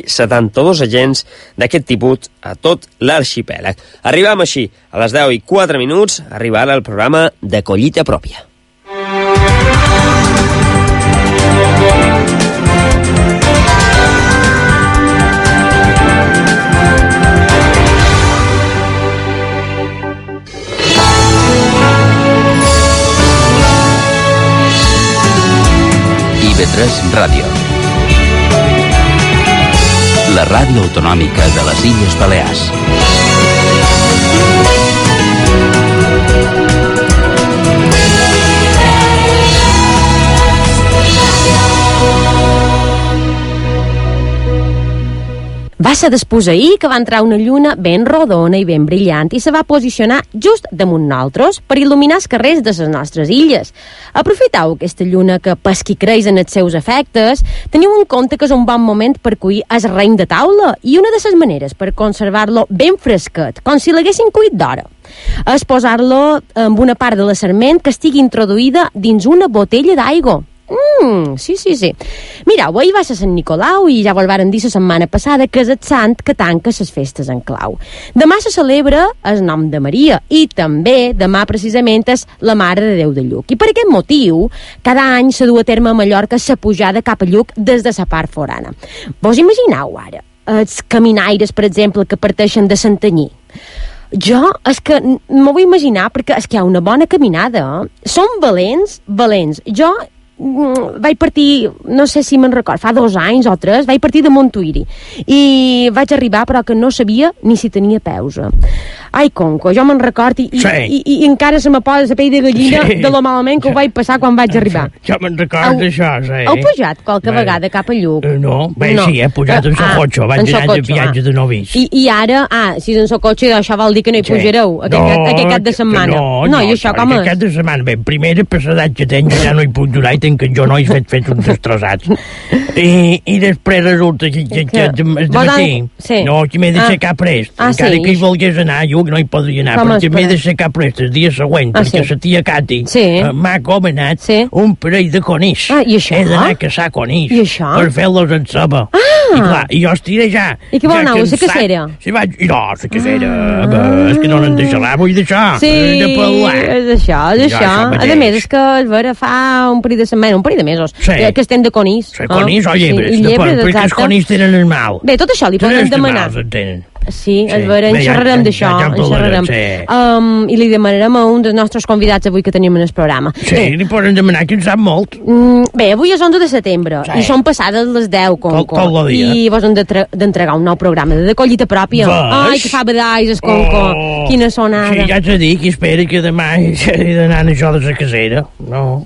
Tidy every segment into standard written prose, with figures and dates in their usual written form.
72 agents d'aquest tipus a tot l'arxipèlag. Arribam així, a les 10:04, arriba ara el programa de Collita Pròpia. IB3 Ràdio, la ràdio autonòmica de les Illes Balears. Va ser després ahir que va entrar una lluna ben rodona i ben brillant i se va posicionar just damunt nosaltres per il·luminar els carrers de les nostres illes. Aprofiteu aquesta lluna que pesqui creix en els seus efectes, teniu en compte que és un bon moment per cuir el raïm de taula i una de les maneres per conservar-lo ben fresquet, com si l'haguessin cuit d'hora, és posar-lo amb una part de la sarment que estigui introduïda dins una botella d'aigua. Sí. Mireu, ahir va ser Sant Nicolau i ja vos varen dir la setmana passada que és el sant que tanca les festes en clau. Demà se celebra el nom de Maria i també demà precisament és la Mare de Déu de Lluc. I per aquest motiu, cada any se du a terme a Mallorca la pujada cap a Lluc des de la part forana. Vos imagineu ara els caminaires, per exemple, que parteixen de Santanyí? Jo és que m'ho vull imaginar perquè és que hi ha una bona caminada. Són valents. Jo vaig partir, no sé si me'n record, fa 2 anys o 3, vaig partir de Montuïri i vaig arribar però que no sabia ni si tenia peus. Ai, conco, jo me'n record i encara se me posa la pell de gallina de lo malament que ho vaig passar quan vaig arribar. Jo me'n record d'això, sí. Heu pujat qualque vegada cap a Lluc? No, sí, he pujat en Socotxo, vaig anar de viatge de novis. I ara, si és en Socotxo, això vol dir que no hi pujareu aquest cap de setmana. No, i això com és? Aquest cap de setmana, bé, primera passadat que tenc ja no hi puc durar i tenc jo no he fet uns destrossats. I després resulta que matí, no, que m'he d'aixecar prest, encara que hi volgués anar, jo no hi podria anar, perquè m'he d'aixecar prest el dia següent, perquè la tia Cati m'ha comanat un parell de conills. He d'anar a caçar conills per fer-los en ceba. I clar, i jo estiré ja. I què vol anar, a la cacera? No, la cacera, és que no n'han de xerrar, vull d'això, de parlar. És això. A més, és que el vera fa un parell de setmanes, un parell de mesos, que estem de conills. Conills o llebres, perquè els conills tenen el mal. Bé, tot això li podem demanar. Sí, és vera, en xerrarem d'això, i li demanarem a un dels nostres convidats avui que tenim en el programa. Sí, li podem demanar, que en sap molt. Bé, avui és 11 de setembre, i són passades les 10, Conco, i vos hem d'entregar un nou programa de Collita Pròpia. Ai, que fa badalls, Conco, quina sonada. Sí, ja t'he dit que espera que demà he d'anar a això de la casera, no?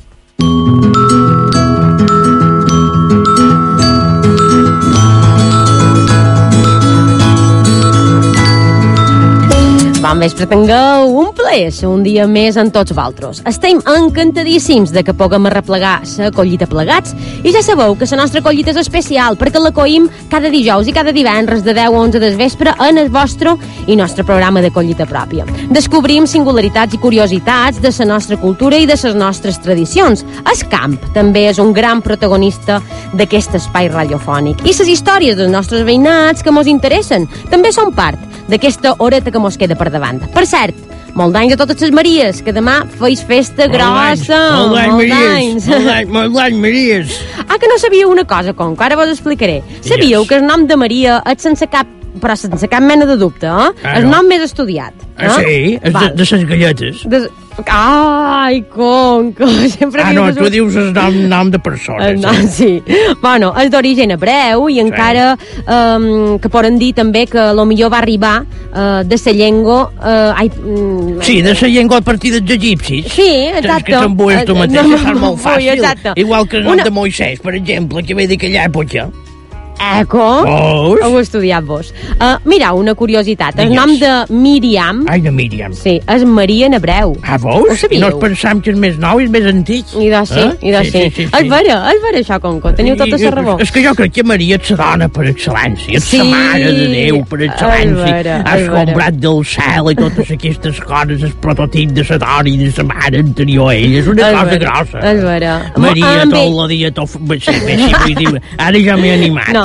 Bon vespre, tingueu un plaer un dia més amb tots vosaltres. Estem encantadíssims de que puguem arreplegar la collita plegats i ja sabeu que la nostra collita és especial perquè la coïm cada dijous i cada divendres de 10 a 11 del vespre en el vostre i nostre programa de Collita Pròpia. Descobrim singularitats i curiositats de la nostra cultura i de les nostres tradicions. El camp també és un gran protagonista d'aquest espai radiofònic i les històries dels nostres veïnats que mos interessen també són part d'aquesta horeta que mos queda per davant. Per cert, molt d'anys a totes les Maries, que demà feis festa grossa. Molt d'anys, Maries. Que no sabíeu una cosa, Conco, ara vos explicaré. Sabíeu que el nom de Maria és sense cap mena de dubte, el nom més estudiat. Sí, és de les galletes. Ai, Conco, sempre... no, tu dius el nom de persones. Sí. Bueno, és d'origen hebreu i encara que poden dir també que potser va arribar de la llengua... Sí, de la llengua a partir dels egipcis. Sí, exacte. Que t'embues tu mateix, és molt fàcil. Igual que el nom de Moisès, per exemple, que ve d'aquella època. Ho heu estudiat vos. Mireu, una curiositat. El nom de Míriam... Ai, de Míriam. Sí, és Maria en hebreu. Veus? Ho sabíeu? I no es pensam que és més nou i és més antic. I de sí. És vera, això, Conco. Teniu tota la raó. És que jo crec que Maria és la dona per excel·lència. És la mare de Déu per excel·lència. Ha escombrat del cel i totes aquestes coses, el prototip de la dona i de la mare anterior a ella. És una cosa grossa. És vera. Maria tot el dia... Ara ja m'he animat. No,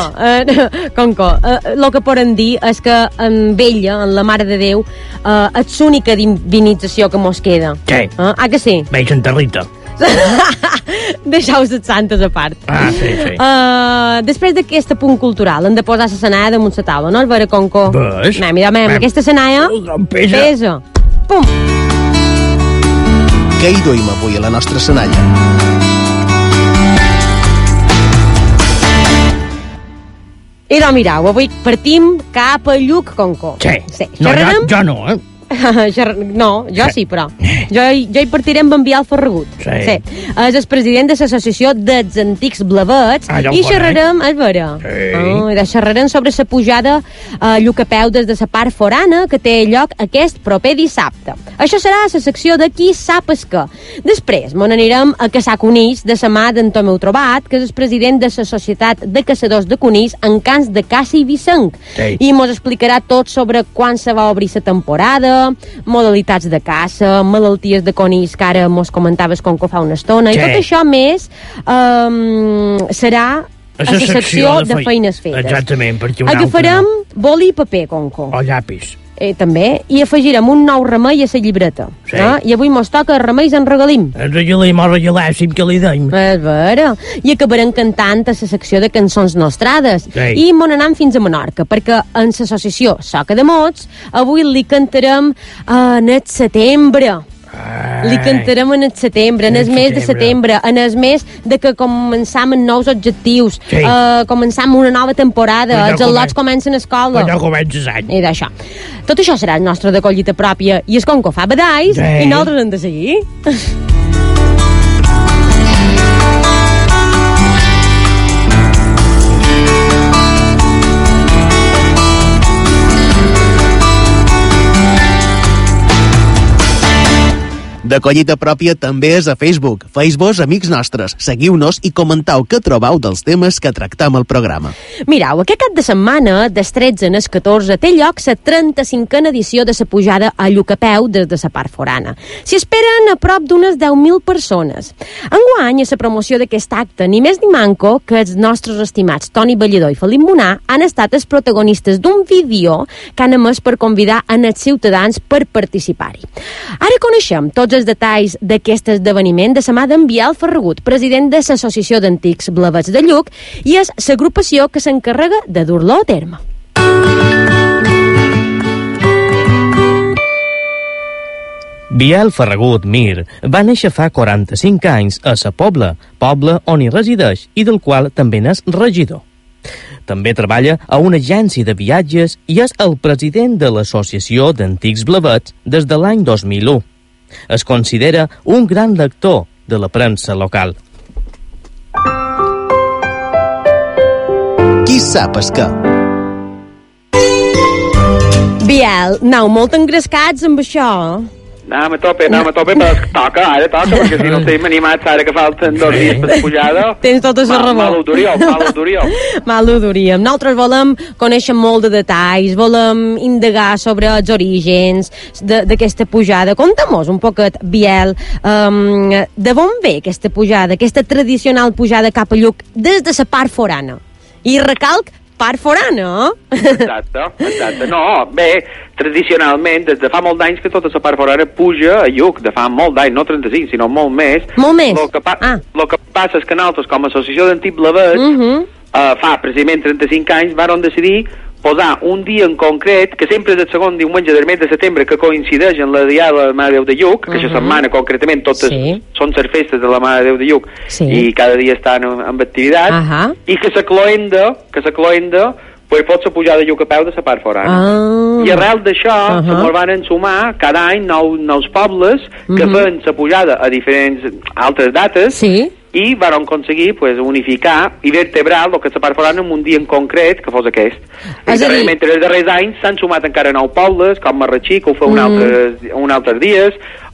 Conco, el que podem dir és que amb ella, en la Mare de Déu, és l'única divinització que mos queda. Sí. Ah, que sí? Bé, Santa Rita. Deixeu-vos les santes a part. Sí. Després d'aquest punt cultural hem de posar la senalla damunt la taula, no? El veure, Conco. Ves? Anem. Aquesta senalla pesa. Pum. Què hi duim avui a la nostra senalla? I doncs mireu, avui partim cap a Lluc, Conco. Sí. No, jo no, No, jo sí, però jo hi partiré amb en Biel Ferragut. Sí. És el president de l'associació dels antics blavets i xerrarem, és vera, xerrarem sobre la pujada a Lluc a peu des de la part forana que té lloc aquest proper dissabte. Això serà la secció de Qui sap esquer. Després me n'anirem a caçar conills de la mà d'en Tomeu Trobat, que és el president de la Societat de Caçadors de Conills en camps de caça i vicenc, i mos explicarà tot sobre quan se va obrir la temporada, modalitats de caça, malalties de conills que ara mos comentaves com que fa una estona, i tot això més serà a la secció de feines fetes. Exactament, perquè aquí farem boli i paper, Conco. O llapis. També, i afegirem un nou remei a la llibreta. I avui mos toca remeis en regalim. En regalim o regalàssim, que li deim. És vera. I acabarem cantant a la secció de cançons nostrades. I mon anam fins a Menorca, perquè en l'associació Soca de Mots avui li cantarem en el setembre. Li cantarem en el setembre, en el mes de setembre, en el mes de que començam amb nous objectius, començam una nova temporada, els al·lots comencen a escola. Quan no comences any. I d'això. Tot això serà el nostre de collita pròpia, i és com que fa badalls, i nosaltres hem de seguir. De Collita Pròpia també és a Facebook. Feu-vos amics nostres, seguiu-nos i comentau què trobau dels temes que tractam al programa. Mireu, aquest cap de setmana, des 13 al 14, té lloc la 35a edició de la pujada a Lluc a peu des de la part forana. S'hi esperen a prop d'unes 10.000 persones. Enguany, a la promoció d'aquest acte, ni més ni manco que els nostres estimats Toni Ballador i Felip Monar han estat els protagonistes d'un vídeo que han emès per convidar els ciutadans per participar-hi. Ara coneixem tots els detalls d'aquest esdeveniment de la mà d'en Biel Ferragut, president de l'Associació d'Antics Blavets de Lluc, i és l'agrupació que s'encarrega de dur-lo a terme. Biel Ferragut Mir va néixer fa 45 anys a Sa Pobla, poble on hi resideix i del qual també n'és regidor. També treballa a una agència de viatges i és el president de l'Associació d'Antics Blavets des de l'any 2001. Es considera un gran lector de la premsa local. Qui sap esquer? Biel, aneu molt engrescats amb això. Anem a tope, però toca, perquè si no estem animats ara que falten 2 dies per la pujada. Tens tota la raó. Mal odoríem. Mal odoríem. Nosaltres volem conèixer molt de detalls, volem indagar sobre els orígens d'aquesta pujada. Conta-mos un poquet, Biel, de on ve aquesta pujada, aquesta tradicional pujada cap a Lluc des de la part forana. I recalc, part forana, Exacte. No, bé, tradicionalment, des de fa molt d'anys que tota la part forana puja a Lluc, de fa molt d'anys, no 35, sinó molt més. Molt més? El que passa és que nosaltres, com a associació d'antics blavets, fa precisament 35 anys, vàrem decidir posar un dia en concret, que sempre és el segon diumenge del mes de setembre, que coincideix en la Diada de la Mare de Déu de Lluc, que aquesta setmana concretament totes són les festes de la Mare de Déu de Lluc, i cada dia estan en activitat, i que la cloenda pues, pot ser pujada de Lluc a peu de la part forana. I arrel d'això se van sumar cada any nous pobles que fan la pujada a diferents altres dates, i van aconseguir pues, unificar i vertebrar el que és la part forana en un dia en concret que fos aquest. I darrerament, els darrers anys s'han sumat encara 9 pobles, com Marratxí, que ho fa un altres dies,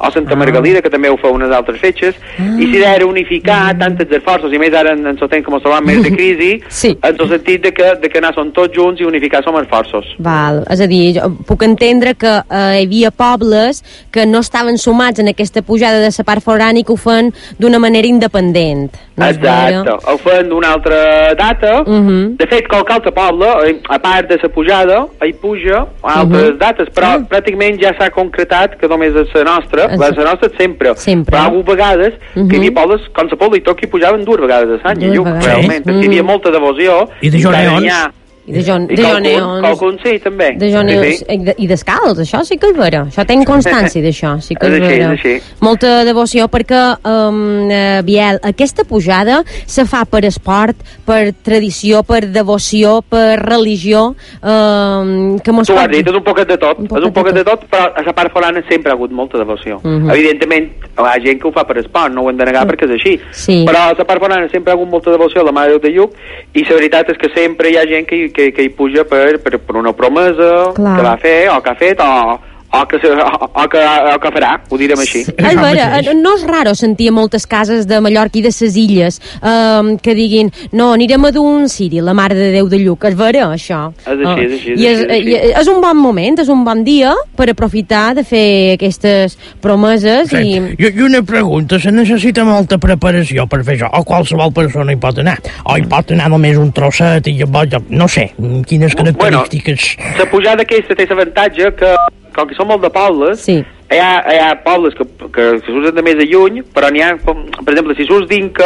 o Santa Margalida, que també ho fa unes altres fetges, i si era unificar tants esforços, i més ara en el temps que ens trobem més de crisi, en el sentit de que anar són tots junts i unificar som esforços. Val, és a dir, jo puc entendre que hi havia pobles que no estaven sumats en aquesta pujada de la part forana i que ho fan d'una manera independent. No? Exacte, ho fan d'una altra data. De fet, qualque altre poble, a part de la pujada, hi puja a altres dates, però pràcticament ja s'ha concretat que només és la nostra, la nostra sempre. Però hi ha vegades que hi havia pobles, com la Pobla i tot, que hi pujaven 2 vegades a l'any, realment, perquè hi havia molta devoció. I de Joneons. I de Joneons. Qualcun sí, també. I descalç, això sí que és vera. Això tenc constància d'això, sí que és vera. Molta devoció, perquè, Biel, aquesta pujada se fa per esport, per tradició, per devoció, per religió, que mos pot... Tu ho has dit, és un poquet de tot. És un poquet de tot, però a la part forana sempre ha hagut molta devoció. Evidentment, hi ha gent que ho fa per esport, no ho hem de negar perquè és així. Però a la part forana sempre ha hagut molta devoció a la Mare de Déu de Lluc, i la veritat és que sempre hi ha gent que hi puja per una promesa que va fer, o que ha fet, o que farà, ho direm així. És vera, no és raro sentir a moltes cases de Mallorca i de ses illes que diguin, no, anirem a dur un ciri, la Mare de Déu de Lluc. És vera, això. És així. És un bon moment, és un bon dia per aprofitar de fer aquestes promeses. I una pregunta, se necessita molta preparació per fer això, o qualsevol persona hi pot anar, o hi pot anar només un trosset i no sé, quines característiques... La pujada aquesta té l'avantatge que com que són molt de pobles, hi ha pobles que s'usen de més de lluny, però n'hi ha, per exemple, si surts d'Inca,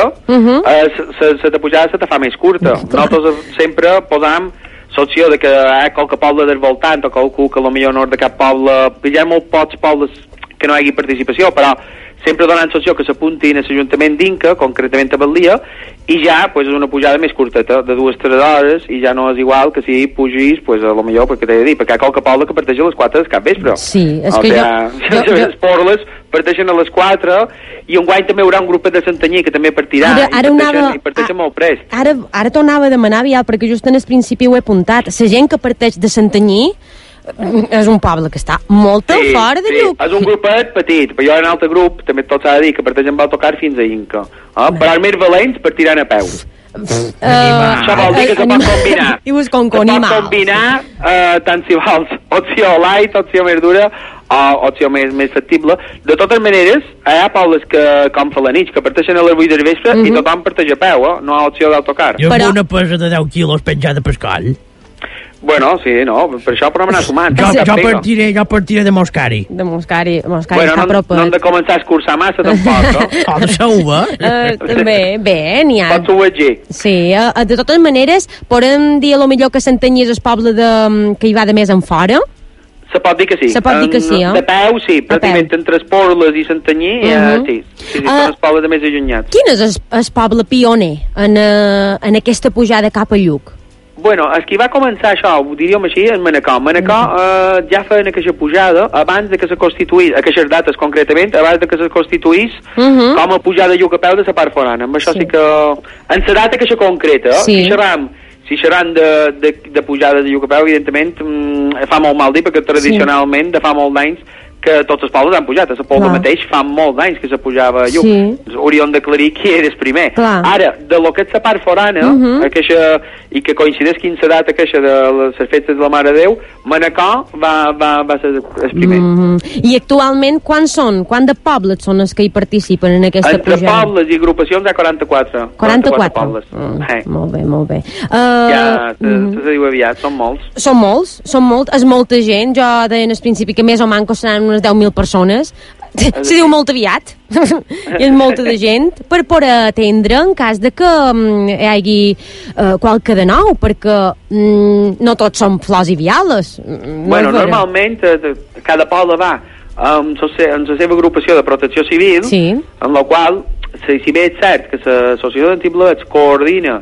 la pujada se te fa més curta. Nosaltres sempre posam l'opció de que hi ha qualque poble del voltant, o qualcú que potser no és de cap poble, hi ha molt pocs pobles que no hi hagi participació, però sempre donant l'opció que s'apuntin a l'Ajuntament d'Inca, concretament a Batllia, i ja és una pujada més curteta, de 2-3 hores, i ja no és igual que si pugis, a lo millor, perquè t'he de dir, perquè hi ha qualque poble que parteix a les 4 del capvespre. Sí, és que les porles parteixen a les 4, i enguany també hi haurà un grupet de Santanyí que també partirà, i parteixen molt prest. Ara t'anava a demanar, Biel, perquè just en el principi ho he apuntat, la gent que parteix de Santanyí és un poble que està molt fora de Lluc. És un grupet petit, però hi ha un altre grup, també tot s'ha de dir, que parteix amb autocar fins a Inca. Però els més valents partiran a peu. Això vol dir que se pot combinar. Se pot combinar tant si vols opció light, opció més dura o opció més factible. De totes maneres, hi ha pobles que, com Falanich, que parteixen a les 8 del vespre i tothom parteix a peu, no hi ha opció d'autocar. I amb una pesa de 10 quilos penjada per coll. Bueno, sí, no, per això podem anar sumant. Jo partiré de Moscari. De Moscari està propet. No hem de començar a escurçar massa, tampoc, no? O de Sauva. També, bé, n'hi ha. Pots subvenir. Sí, de totes maneres, podem dir a lo millor que Santanyí és el poble que hi va de més en fora? Se pot dir que sí. De peu, sí. Pràcticament entre Esporles i Santanyí, sí, són els pobles de més allunyats. Quin és el poble pioner en aquesta pujada cap a Lluc? Bueno, el que va començar això, ho diríem així, és Manacor. Manacor ja feien aquesta pujada abans de que se constituís, aquestes dates concretament, abans de que se constituís com a pujada de Lluc a peu de la part forana. Amb això sí que... En la data que se concreta, si xerram de pujada de Lluc a peu, evidentment fa molt mal dir, perquè tradicionalment, de fa molt d'anys, que tots els pobles han pujat. A la Pobla mateix fa molts anys que se pujava a Lluc. Hauríem d'aclarir qui era el primer. Ara, de lo que és la part forana, i que coincideix quina data aquesta de les festes de la Mare de Déu, Manacor va ser el primer. I actualment quants són? Quants de pobles són els que hi participen en aquesta pujada? Entre pobles i agrupacions hi ha 44. 44 pobles. Molt bé, molt bé. Ja se diu aviat, són molts. Són molts, és molta gent. Jo deia al principi que més o manco seran unes 10.000 persones. Se diu molt aviat. És molta de gent per poder atendre en cas de que hi hagi qualque de nou, perquè no tots són flors i violes. Bueno, normalment cada poble va amb la seva agrupació de protecció civil, en la qual si bé és cert que l'associació d'antiblets coordina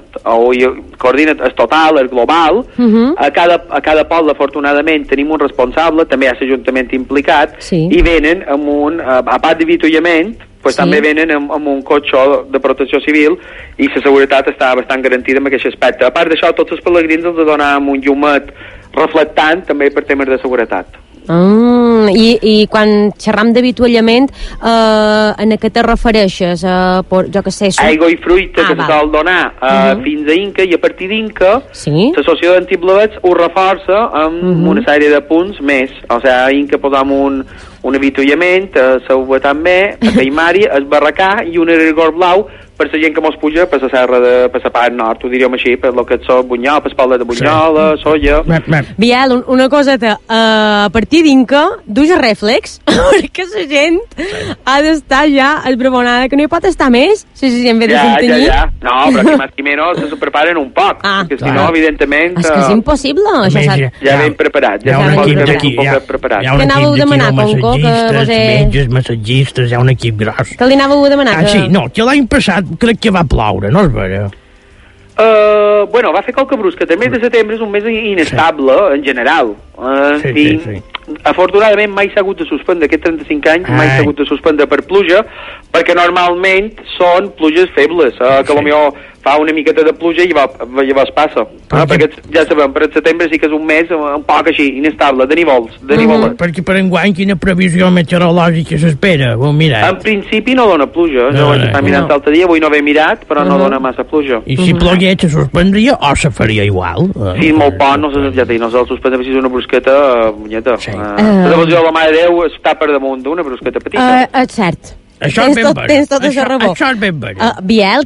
el total, el global, a cada poble afortunadament tenim un responsable, també hi ha l'Ajuntament implicat, i venen amb un, a part d'avituallament, també venen amb un cotxe de protecció civil, i la seguretat està bastant garantida en aquest aspecte. A part d'això, tots els pelegrins els donàvem un llumet reflectant també per temes de seguretat. I quan xerram d'avituallament, en què te refereixes? Jo què sé... Aigua i fruita que se sol donar fins a Inca, i a partir d'Inca l'associació d'Antiblavets ho reforça amb una sèrie de punts més. O sigui, a Inca posam un avituallament, a Sauva també, a Caimari, a Esbarracà i un rigor blau per la gent que mos puja per la serra per la part nord, ho diríem així, per lo que és Bunyol, per Espalda de Bunyola, Solla... Biel, una coseta, a partir d'Inca, duix reflex, perquè la gent ha d'estar ja esbravonada, que no hi pot estar més, si gent ve de Santanyí. Ja. No, però que més que menys se preparen un poc, perquè si no, evidentment... És que és impossible, això ja ben preparat, ja un poc preparat. Què anàveu a demanar, Conco? Metges, massatgistes, hi ha un equip gros. Què li anàveu a demanar? Sí, no, que l'any passat crec que va ploure, no és vera? Bueno, va fer qualque brusca. El mes de setembre és un mes inestable, en general. Sí. Afortunadament mai s'ha hagut de suspendre, aquests 35 anys mai s'ha hagut de suspendre per pluja, perquè normalment són pluges febles, que potser fa una miqueta de pluja i llavors passa. Perquè ja sabem, per setembre sí que és un mes un poc així, inestable, de nívols. Perquè per enguany quina previsió meteorològica s'espera? En principi no dona pluja, jo vaig estar mirant l'altre dia, avui no he mirat, però no dona massa pluja. I si plogués se suspendria o se faria igual? Si és molt poc, no se suspendria, si és una brusqueta, munyeta. La devoció de la Mare de Déu està per damunt d'una brusqueta petita. És cert. Tens tota la raó. Això és ben vera. Biel,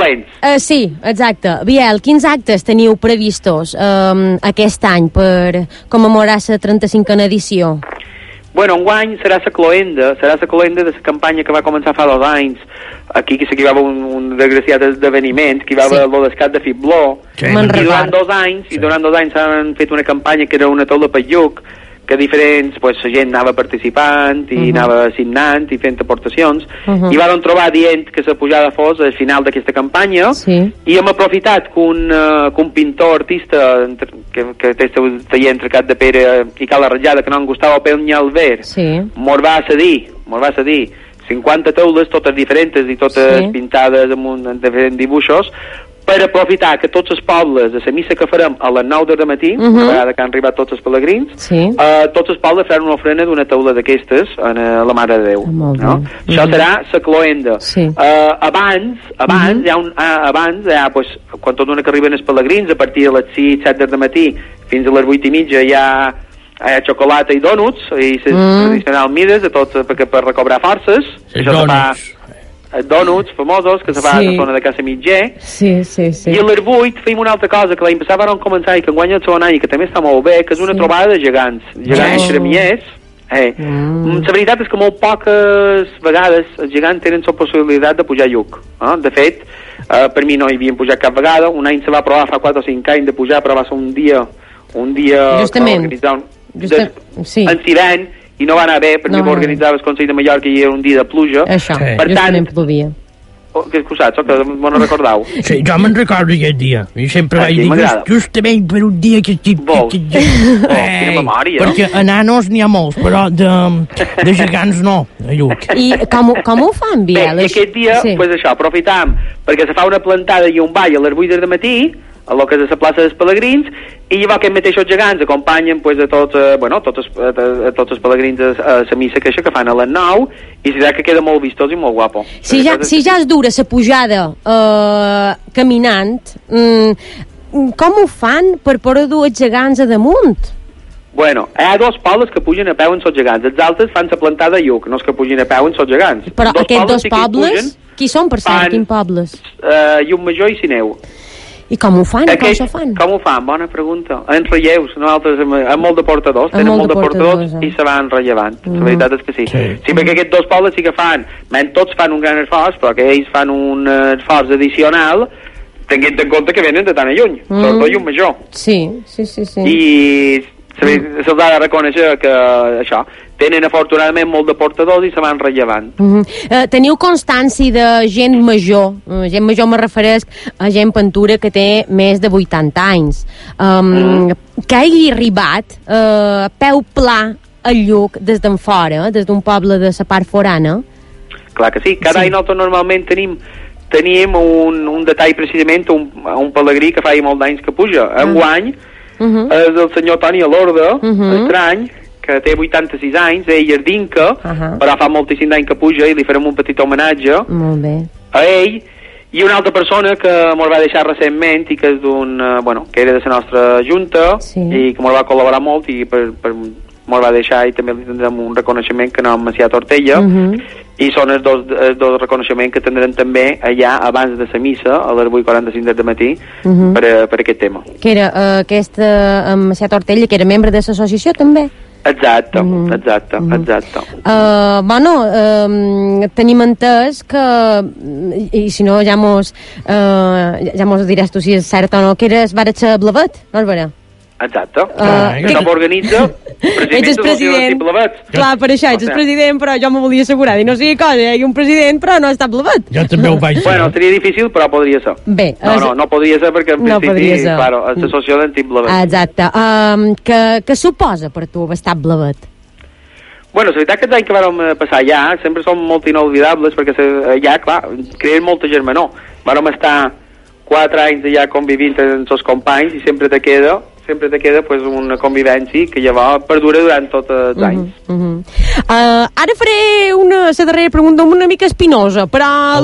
sí, exacte. Biel, quins actes teniu previstos aquest any per commemorar la 35a edició? Bueno, enguany serà la cloenda de la campanya que va començar fa 2 anys. Aquí que hi va haver un desgraciat esdeveniment, que hi va haver el descat de Fibló, i durant 2 anys han fet una campanya que era una taula per Lluc, que diferents, la gent anava participant i anava signant i fent aportacions, i van trobar dient que la pujada fos al final d'aquesta campanya, i hem aprofitat que un pintor artista que té el taller entre Cat de Pere i Cala Ratjada, que no Gustavo Peñalver, mos va cedir 50 taules, totes diferents i totes pintades amb diferents dibuixos, per aprofitar que tots els pobles de la missa que farem a les 9 del matí, una vegada que han arribat tots els pelegrins, tots els pobles faran una ofrena d'una taula d'aquestes a la Mare de Déu. Això serà la cloenda. Abans, quan tot una que arriben els pelegrins, a partir de les 6-7 del matí fins a les 8:30 hi ha xocolata i dònuts, i les tradicionals mides per recobrar forces. Això se fa dònuts famosos que se fa a la zona de Casa Mitger. I a les 8 feim una altra cosa que l'any passat van començar i que enguany el segon any i que també està molt bé, que és una trobada de gegants xeremiers. La veritat és que molt poques vegades els gegants tenen la possibilitat de pujar a Lluc. De fet, per mi no hi havien pujat cap vegada. Un any se va provar fa 4 o 5 anys de pujar, però va ser un dia justament en i no va anar bé perquè va organitzar el Consell de Mallorca i era un dia de pluja. Per tant, plovia. Que saps, que m'ho recordeu? Sí, jo me'n recordo aquest dia. I sempre vaig dir, justament per un dia que estic... Quina memòria. Perquè a nanos n'hi ha molts, però de gegants no, a Lluc. I com ho fan, Biel? Bé, aquest dia, això, aprofitam, perquè se fa una plantada i un ball a les 8 del matí, a lo que és a la plaça dels Pelegrins, i llavors aquests mateixos gegants acompanyen a tots els pelegrins a la missa que fan a les 9, i serà que queda molt vistós i molt guapo. Si ja és dura la pujada caminant, com ho fan per poder dur els gegants a damunt? Bueno, hi ha 2 pobles que pugen a peu en els gegants, els altres fan la plantada a Lluc, no és que pugin a peu en els gegants. Però aquests 2 pobles, qui són per cert, quins pobles? Llumajor i Sineu. I com ho fan? Com ho fan? Bona pregunta. En relleus, nosaltres amb molt de portadors, tenen molt de portadors i se van rellevant. La veritat és que sí. Sí, perquè aquests 2 pobles sí que fan, tots fan un gran esforç, però que ells fan un esforç addicional, tenint en compte que venen de tan lluny, sobretot Llumajor. Sí. I se'ls ha de reconèixer que això, tenen afortunadament molt de portadors i se van rellevant. Teniu constància de gent major me refereix a gent Ventura que té més de 80 anys, que hagi arribat a peu pla al Lluc des d'en fora, des d'un poble de la part forana? Clar que sí, cada any nosaltres normalment tenim un detall precisament, un pelegrí que fa molt d'anys que puja. Enguany és el senyor Toni Alorda, estrany, que té 86 anys, ell és d'Inca, però fa moltíssim d'any que puja i li farem un petit homenatge a ell, i una altra persona que mos va deixar recentment i que és que era de la nostra junta i que mos va col·laborar molt i mos va deixar, i també li tindrem un reconeixement que anem a Macià Tortella, i són els dos reconeixements que tindrem també allà abans de la missa a les 8:45 del matí per aquest tema. Que era aquesta Macià Tortella, que era membre de l'associació també? Exacte. Tenim entès que, i si no ja mos diràs tu si és cert o no, que eres ser Blavet, no és vera? Exacte. Que organitza president. Clar, per això ets el president, però jo me volia assegurar i no sigui cosa, hi ha un president però no està Blavet. Jo també ho vaig ser. Bueno, seria difícil, però podria ser. Bé. No podria ser perquè en principi, claro, és l'associació d'antic Blavet. Exacte. Què suposa per tu haver estat Blavet? Bueno, la veritat que els anys que vam passar allà sempre són molt inolvidables perquè allà, clar, creen molta germanor. Vam estar 4 anys allà convivint amb els companys i sempre te queda pues, una convivència que llavors perdura durant tots els anys. Ara faré la darrera pregunta una mica espinosa, però...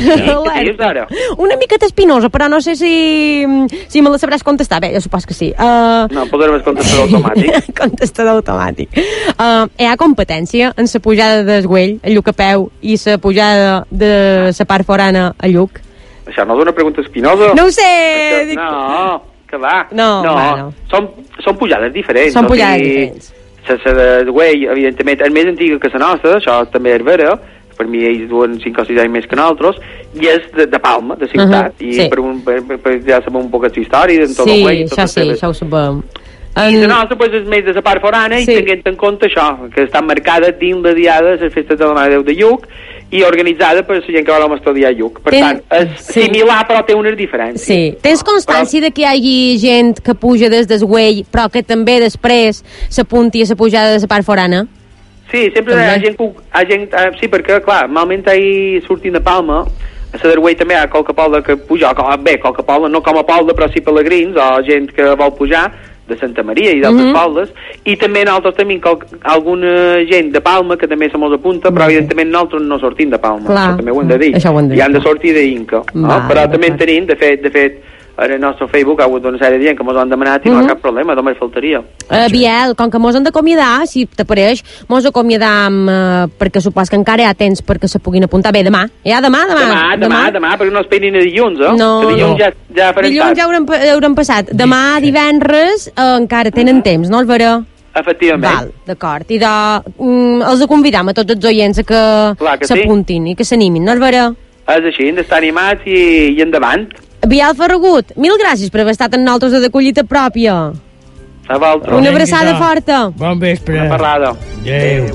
Una miqueta espinosa, però no sé si me la sabràs contestar. Bé, jo supos que sí. No, podrem contestar automàtic. Contestador automàtic. Hi ha competència en la pujada del Güell a Lluc a peu i la pujada de la part forana a Lluc? Això no és una pregunta espinosa? No ho sé! No, que va. No. Són pujades diferents. Són pujades diferents. La de Güell, evidentment, és més antiga que la nostra, això també és vera, per mi ells duen 5 o 6 anys més que nosaltres, i és de Palma, de ciutat, i per ja sabem un poc de història, en tot el Güell. Sí, això ho sabem. I la nostra pues, és més de la part forana i tenint en compte això, que està marcada dins la diada de les festes de la Mare de Déu de Lluc i organitzada per la gent que vol estudiar a Lluc. Per tant, és similar però té unes diferències. Sí. Tens constància de que hi hagi gent que puja des del Güell però que també després s'apunti a la pujada de la part forana? Sí, sempre hi ha gent... Sí, perquè, clar, normalment ahir sortint de Palma, a la del Güell també hi ha qualque poble que puja, qualque poble, no com a poble, però sí pelegrins, o gent que vol pujar, de Santa Maria i d'altres pobles, i també nosaltres tenim alguna gent de Palma que també se mos apunta, però evidentment nosaltres no sortim de Palma, això també ho hem de dir, i han de sortir d'Inca, però també en tenim, de fet, en el nostre Facebook ha hagut una sèrie de gent que mos han demanat i no hi ha cap problema, només faltaria. Biel, com que mos han d'acomiadar, si t'apareix, mos acomiadam perquè supos que encara hi ha temps perquè se puguin apuntar. Bé, demà, Demà, perquè no esperin a dilluns, No. Dilluns ja farem dilluns ja haurem passat. Demà, divendres, encara tenen temps, no, Alvaro? Efectivament. Val, d'acord. I els convidam a tots els oients a que s'apuntin i que s'animin, no, Alvaro? És així, hem d'estar animats i endavant. Biel Ferragut, mil gràcies per haver estat amb nosaltres de collita pròpia. A vosaltres. Una abraçada forta. Bon vespre. Una parlada. Adéu.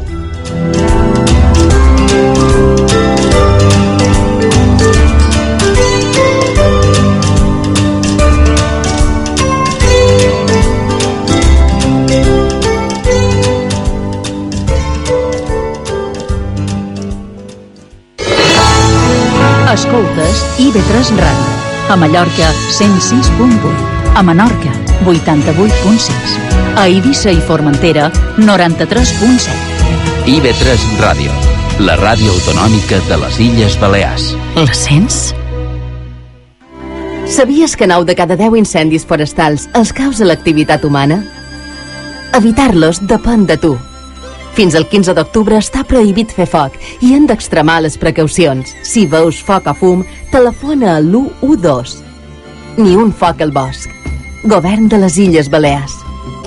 Escoltes IB3 Ràdio. A Mallorca, 106.8. A Menorca, 88.6. A Eivissa i Formentera, 93.7. IB3 Ràdio, la ràdio autonòmica de les Illes Balears. La sents? Sabies que 9 de cada 10 incendis forestals els causa l'activitat humana? Evitar-los depèn de tu. Fins al 15 d'octubre està prohibit fer foc i hem d'extremar les precaucions. Si veus foc o fum, telefona a l'112. Ni un foc al bosc. Govern de les Illes Balears.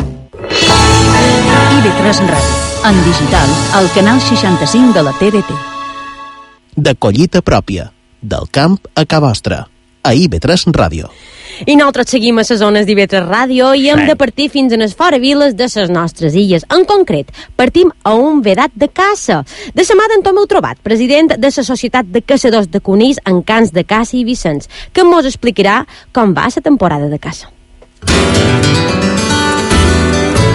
IB3 Ràdio. En digital, al canal 65 de la TDT. De collita pròpia. Del camp a ca vostra. A IB3 Ràdio. I nosaltres seguim a les zones d'IB3 Ràdio i hem de partir fins a les fora viles de les nostres illes. En concret, partim a un vedat de caça. De la mà d'en Tomeu Trobat, president de la Societat de Caçadors de Conills en Cans de Caça i Vicenç, que mos explicarà com va la temporada de caça.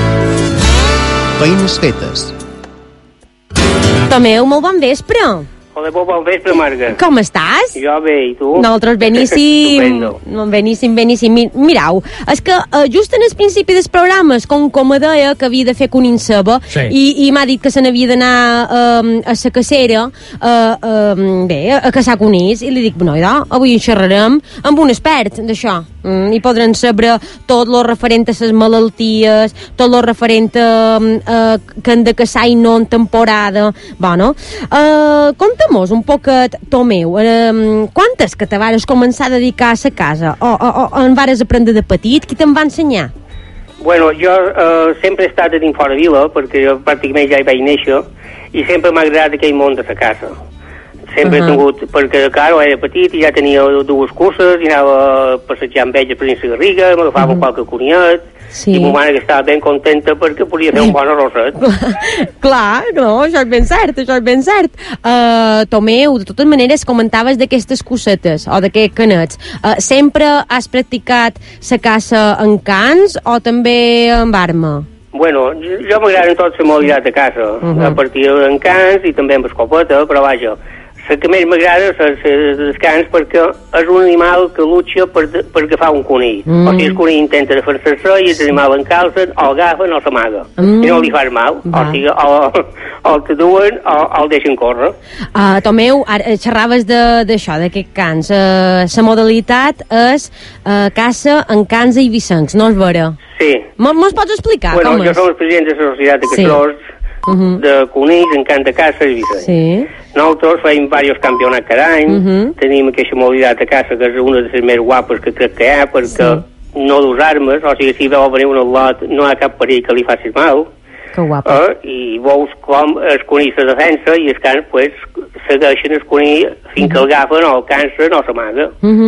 Feines fetes. Tomeu, molt bon vespre. Hola, bon vespre, Marga. Com estàs? Jo bé, i tu? Nosaltres beníssim. Beníssim. Mirau, és que just en el principi dels programes, com me deia que havia de fer Cunin Ceba, i m'ha dit que se n'havia d'anar a la cacera, a caçar conills, i li dic, bueno, avui en xerrarem amb un expert d'això, i podran saber tot lo referent a les malalties, tot lo referent a que han de caçar i no en temporada. Bueno, conta'm-nos un poquet, Tomeu, quantes que te vares començar a dedicar a la casa? O en vares aprendre de petit? Qui te'n va ensenyar? Bueno, jo sempre he estat dins fora vila, perquè jo pràcticament ja hi vaig néixer, i sempre m'ha agradat aquell món de la casa. Sempre he tingut, perquè claro, era petit i ja tenia 2 curses, i anava a passejar amb elles per dins la Garriga, m'agafava qualque coniet, i ma mare que estava ben contenta perquè podia fer un bon arrosset. Clar, no, això és ben cert. Tomeu, de totes maneres, comentaves d'aquestes cosetes, o d'aquests canets. Sempre has practicat la caça en cans o també amb arma? Bueno, jo m'agraden tots la modalitat de caça, a partir d'en cans i també amb escopeta, però vaja, la que més m'agrada és els cans perquè és un animal que lucha per agafar un conill. O sigui, el conill intenta defensar-se i l'animal l'encalcen, o l'agafen o s'amaga. I no li fa mal. O sigui, o el duen o el deixen córrer. Tomeu, ara xerraves d'això, d'aquest cans. La modalitat és caça en cans i vicencs, no és vera? Sí. Mos pots explicar com és? Jo som el president de la Societat de Caçadors de conills en cant de caça i vicencs. Sí. Nosaltres fem diversos campionats cada any, tenim aquesta modalitat de caça que és una de les més guapes que crec que hi ha, perquè no dus armes, o sigui, si veu venir un lot no hi ha cap perill que li faci mal. Que guapa. I veus com el conill se defensa i els cans pues, segueixen el conill fins que el agafen o el cansen o s'amaga.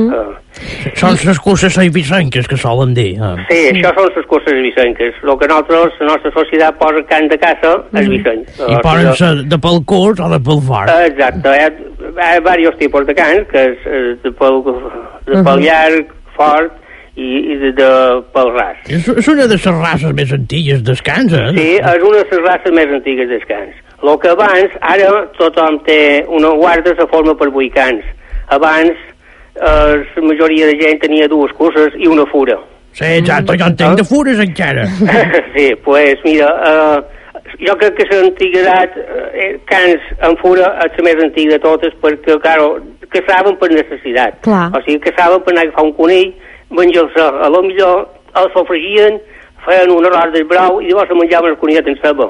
Són les curses eivissenques que solen dir. Sí, això són les curses eivissenques. El que nosaltres, la nostra societat posa can de caça és vicenc. I posen-se de pel curs o de pel fort. Exacte, hi ha diversos tipus de cans, que és de pel llarg, fort, i de pel ras. És una de les races més antigues dels cans, Sí, és una de les races més antigues dels cans. El que abans, ara tothom té una guarda se forma per 8 cans. Abans la majoria de gent tenia 2 curses i una fura. Sí, exacte, jo en tenc de fures encara. Sí, pues mira, jo crec que l'antiguitat, cans en fura és la més antiga de totes perquè, claro, caçaven per necessitat. O sigui, caçaven per anar a agafar un conill, menjar-se, a lo millor el sofregien, feien un arròs del brou i llavors se menjaven el conillet en ceba.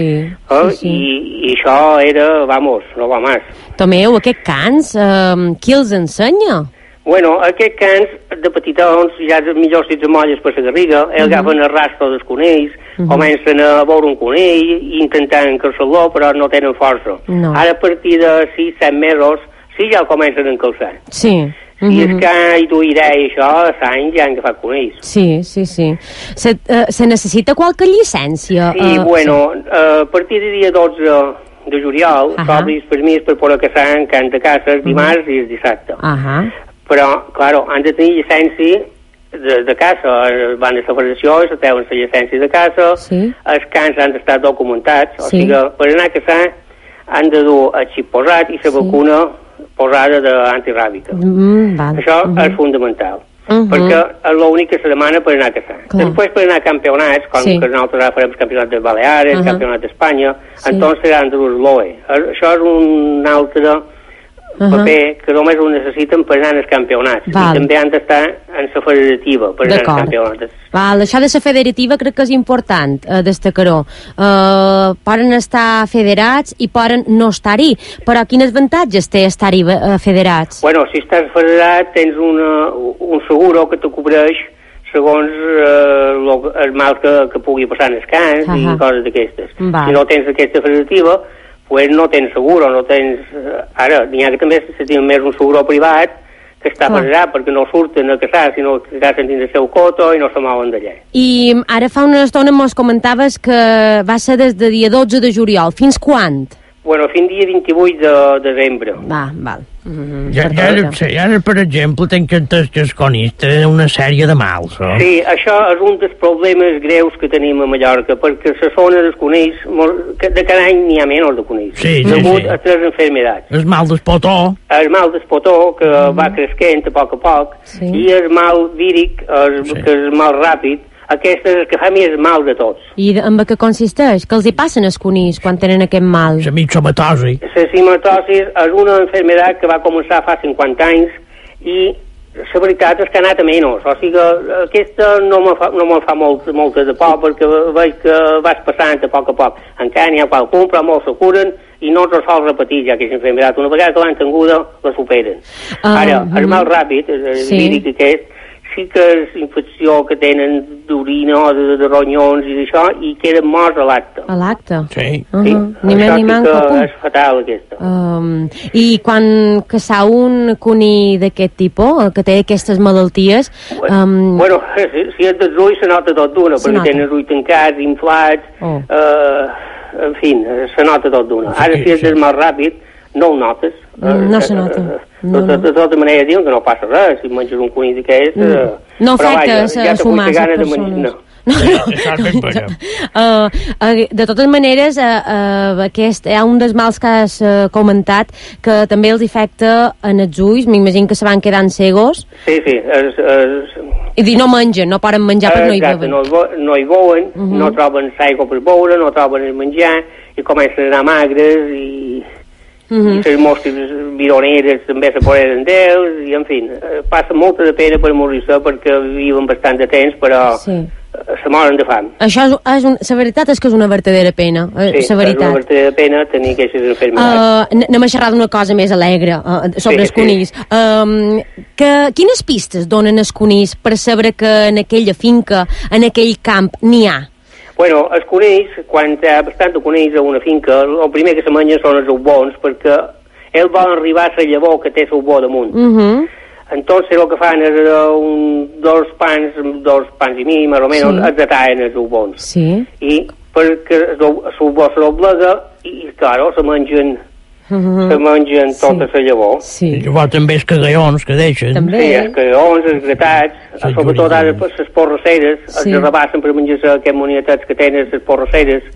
I això era, vamos, no va més. Tomeu, aquests cans, qui els ensenya? Bueno, aquests cans de petitons, ja millor si ets molles per la Garriga, agafen el rastro dels conills, comencen a veure un conill i intentant encalçar-lo, però no tenen força. Ara a partir de 6-7 mesos, sí ja el comencen a encalçar. Sí. I és que hi duirà això, l'any ja han agafat conills. Sí. Se necessita qualque llicència? Sí, bueno, a partir del dia 12 de juliol s'obri el permís per poder caçar en camp de caça els dimarts i el dissabte. Però, claro, han de tenir llicència de caça, van a la federació i se treuen la llicència de caça, els camps han d'estar documentats, o sigui, per anar a caçar han de dur el xip posat i la vacuna posada d'antiràbica. Això és fundamental, perquè és l'únic que se demana per anar a caçar. Després per anar a campionats, com que nosaltres ara farem el campionat de Baleares, el campionat d'Espanya, entonces seran de l'OE. Això és un altre paper que només ho necessiten per anar als campionats. I també han d'estar en la federativa per anar als campionats. Això de la federativa crec que és important destacar-ho. Poden estar federats i poden no estar-hi, però quins avantatges té estar-hi federats? Bueno, si estàs federat tens un seguro que te cobreix segons el mal que pugui passar en els camps i coses d'aquestes. Si no tens aquesta federativa, pues no tens seguro, no tens... Ara, n'hi ha que també se té més un seguro privat que està federat perquè no surten a caçar, sinó que cacen dins el seu coto i no se mouen d'allà. I ara fa una estona mos comentaves que va ser des de dia 12 de juliol. Fins quan? Bueno, fins dia 28 de desembre. Val. Ja, per exemple, tenc entès que els conills tenen una sèrie de mals, no? Sí, això és un dels problemes greus que tenim a Mallorca, perquè la zona dels conills, de cada any n'hi ha menys de conills, degut a 3 enfermedats. El mal d'espotó. El mal d'espotó, que va creixent a poc, i el mal víric, que és el mal ràpid. Aquest és el que fa més mal de tots. I en què consisteix? Què els hi passen als conills quan tenen aquest mal? La mixomatosi. La mixomatosi és una enfermedad que va començar fa 50 anys i la veritat és que ha anat a menys. O sigui, aquesta no me fa molta de por perquè veig que vas passant a poc. Encara n'hi ha qualcun, però molts se curen i no els sol repetir ja aquesta enfermedad. Una vegada que l'han tinguda, la superen. Ara, el mal ràpid, el víric aquest, sí que és infecció que tenen d'orina o de ronyons i d'això, i queden morts a l'acte. A l'acte? Sí. Ni més ni manco. Això sí que és fatal, aquesta. I quan caçar un conill d'aquest tipus, que té aquestes malalties... Bueno, si és dels ulls se nota tot d'una, perquè tenen els ulls tancats, inflats, en fi, se nota tot d'una. Ara, si és del mal ràpid, no ho notes. No se nota. De tota manera diuen que no passa res, si menges un conill d'aquest... No afecta a sumar les persones. De totes maneres, aquest hi ha un dels mals que has comentat que també els afecta en els ulls, m'imagino que se van quedant cegos. Sí. I dir, no mengen, no poden menjar perquè no hi beuen. No hi beuen, no troben l'aigua per beure, no troben el menjar, i comencen a anar magres, i les mostres vironeres també se poden d'ells, i en fi, passa molta de pena per morir-se perquè viuen bastant de temps, però se moren de fam. Això la veritat és que és una verdadera pena. Sí, és una verdadera pena tenir aquestes enfermedats. Anem a xerrar d'una cosa més alegre sobre els conills. Quines pistes donen els conills per saber que en aquella finca, en aquell camp, n'hi ha? Bueno, els conills, quan hi ha bastant de conills a una finca, el primer que se mengen són els bons, perquè ells volen arribar a la llavor que té el bo damunt. Entonces el que fan és dos pans i mig, més o menys, els detallen els bons. I perquè el bo se l'oblega, i, claro, se mengen tota la llavor. Llavors també els cagallons que deixen. Sí, els cagallons, els gratats, sobretot ara les porrosseres, els rebassen per menjar aquests moniatats que tenen les porrosseres.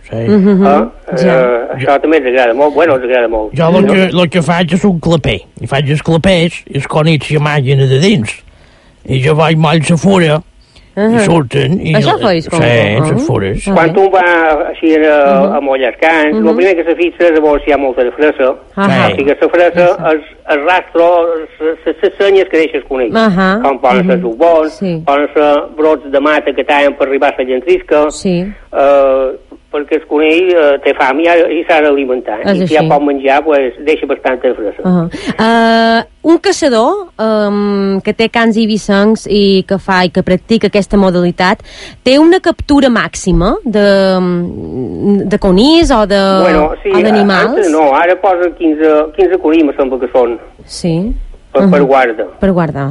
Això també els agrada molt. Bueno, els agrada molt. Jo el que faig és un claper. I faig els clapers, i els conills s'imaginen de dins. I jo vaig moll la fura, i surten. Això feis com? Sí, les fures. Quan un va així a mollar cans, el primer que se fixa és a veure si hi ha molta de fresa. O sigui, la fresa es rastro les senyes que deixa el conill. Com poden ser els bons, poden ser brots de mata que tallen per arribar a la llantrisca, perquè el conill té fam i s'ha d'alimentar. I si hi ha poc menjar, deixa bastanta fresa. Un caçador que té cans i vicencs i que practica aquesta modalitat té una captura màxima de conills o d'animals? Antes no, ara posen 15 conills, sembla que són. Sí. Per guarda. Per guarda.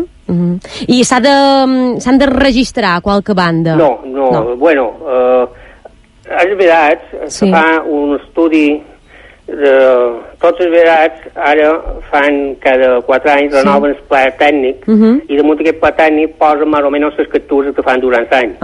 I s'han de registrar a qualque banda? No. Bueno, és veritat, se fa un estudi de tots els vedats, ara fan cada 4 anys, renoven el pla tècnic, i damunt d'aquest pla tècnic posen més o menys les captures que fan durant l'any.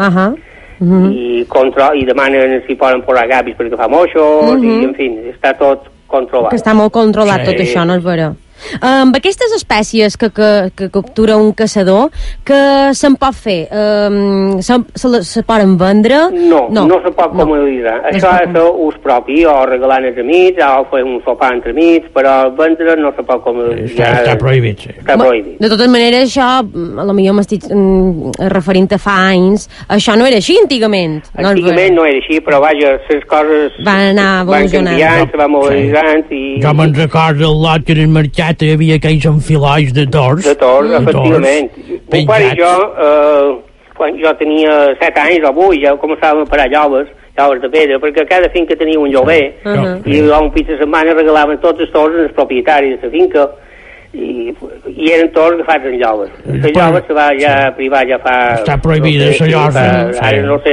I demanen si poden posar gavis perquè fa moixos, i en fi, està tot controlat. Que està molt controlat tot això, no és vera? Amb aquestes espècies que captura un caçador, què se'n pot fer? Se poden vendre? No se pot comercialitzar. Això ha de ser ús propi, o regalant als amics, o fer un sopar entre amics, però vendre no se pot comercialitzar. Està prohibit, sí. Està prohibit. De totes maneres, això, a lo millor m'estic referint a fa anys, això no era així antigament. Antigament no era així, però vaja, les coses van canviant, se van modernitzant i... Jo me'n recordo el lot que en el mercat hi havia aquells enfilois de tors. De tors, efectivament. Mon pare i jo, quan jo tenia 7 anys o 8, ja començàvem a parar lloves de pedra, perquè cada finca tenia un llover, i un pit de setmana regalaven tots els tors als propietaris de la finca, i eren tors agafats en lloves. La lloves se va ja privar ja fa... Està prohibida, la llova. Ara no sé,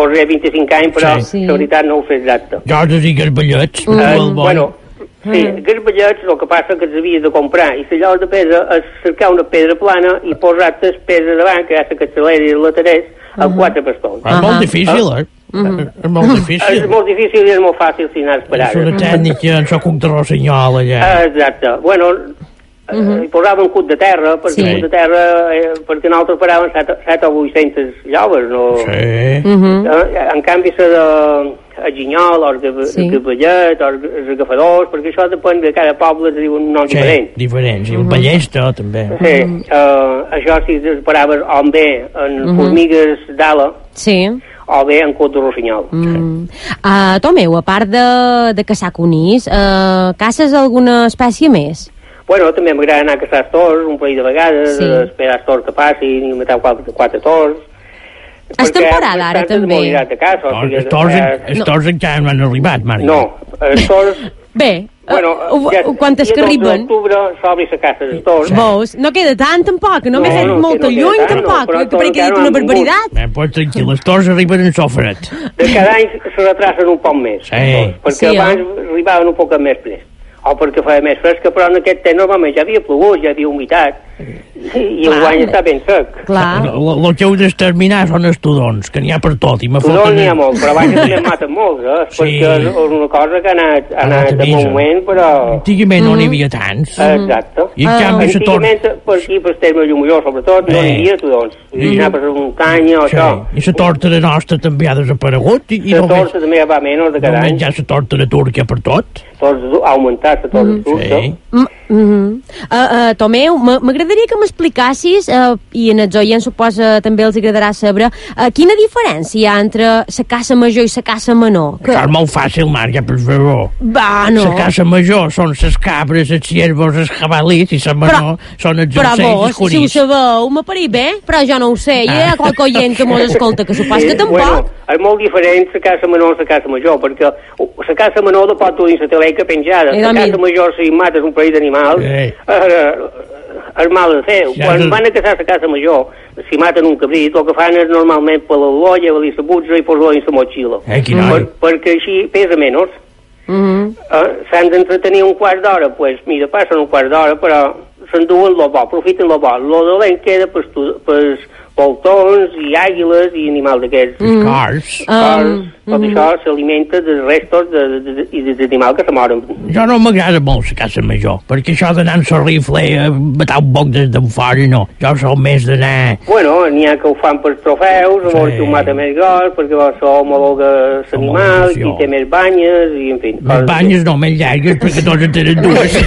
posaré 25 anys, però la veritat no ho sé exacte. Jordes i garballets. Bueno, sí, garballets, el que passa que els havies de comprar, i la llosa de pedra és cercar una pedra plana i posar-te les pedres davant, que ja se capçalera i la terès, amb 4 pastons. És molt difícil, És molt difícil. És molt difícil i és molt fàcil si n'has parat. És una tècnica, en soc un terrossenyol, allà. Exacte. Bueno, hi posàvem un cut de terra, perquè el cut de terra, perquè nosaltres paràvem 7 o 800 lloves, no? Sí. En canvi, el ginyol, el gavallet, els agafadors, perquè això depèn de cada poble, es diu un nom diferent. Sí, diferent, i un ballesta, també. Sí, això si es paraves o bé en formigues d'ala, o bé en cot de rossinyol. Tomeu, a part de caçar conills, caces alguna espècie més? Bueno, també m'agrada anar a caçar tors un parell de vegades, esperar els tors que passin i matar 4 tors. És temporada ara també. Els tors encara no han arribat, Mari. No, els tors... Bé, bueno, quantes que arriben? D'octubre s'obri la caça dels tors. Veus? No queda tant, tampoc, no m'he fet molt lluny, tampoc, perquè he dit una barbaritat. Pues tranquil, els tors arriben en sofret. De cada any se retrasen un poc més, perquè abans arribaven un poc més prest. O perquè feia més fresca, però en aquest temps normalment ja havia plogut, ja havia humitat, i el guany està ben sec. El que heu d'exterminar són els tudons, que n'hi ha per tot. Tudons n'hi ha molt, però abans també en maten molts, perquè és una cosa que ha anat de moment, però... Antigament no n'hi havia tants. Exacte. I en canvi se torna... Antigament, per aquí, per Terme Llumallor, sobretot, no n'hi havia tudons. I anar per la muntanya o això. I la tòrtera nostra també ha desaparegut. La tòrtera també va menys de cada any. Ja la tòrtera turca per tot. Ha augmentat la tòrtera turca. Tomeu, m'agradaria que m'explicassis, i en els oients suposa també els agradarà saber, quina diferència hi ha entre la caça major i la caça menor? Això és molt fàcil, Marga, per favor. No. La caça major són les cabres, els ciervos, els jabalís, i la menor són els ocells i els conills. Si ho sabeu, m'apareix bé, però jo no ho sé, hi ha qualque oient que mos escolta, que supos que tampoc. Bueno, és molt diferent la caça menor i la caça major, perquè la caça menor de pot tenir la teleca penjada, la caça major si mates un parell d'animals, és mal de fer. Quan van a caçar la caça major, si maten un cabrit, el que fan és normalment per l'olla, valir la butza i posar-lo en la motxilla. Perquè així pesa menys. S'han d'entretenir un quart d'hora, doncs mira, passen un quart d'hora, però s'enduen lo bo, aprofiten lo bo. Lo dolent queda pels voltons i àguiles i animals d'aquests. Cors. Tot això s'alimenta dels restos i dels animals que se moren. Jo no m'agrada molt la caça major, perquè això d'anar amb el rifle a matar un poc des d'en fora, no. Jo sóc més d'anar... Bueno, n'hi ha que ho fan per trofeus, a veure qui ho mata més gros, perquè això homologa l'animal, qui té més banyes, i en fi. Més banyes no, més llargues, perquè tots en tenen dues.